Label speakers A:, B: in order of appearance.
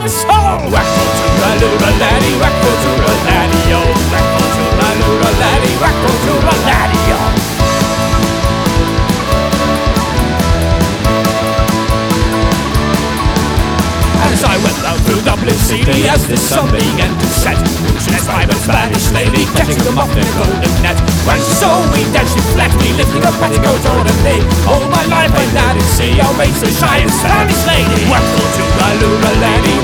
A: the soul. Whack for tooraloo-a-laddie, whack for tooraladdie, oh. Whack for tooraloo-a-laddie, whack for tooraladdie, oh. As I went down through Dublin City, as the sun began to set, Lucian's fine and Spanish lady, catching them off in a golden net. When she saw me, then she flagged me, lifting a petticoat toward me. All my life I did see, I'll raise the shy and Spanish lady. Whack for tooraloo-a-laddie,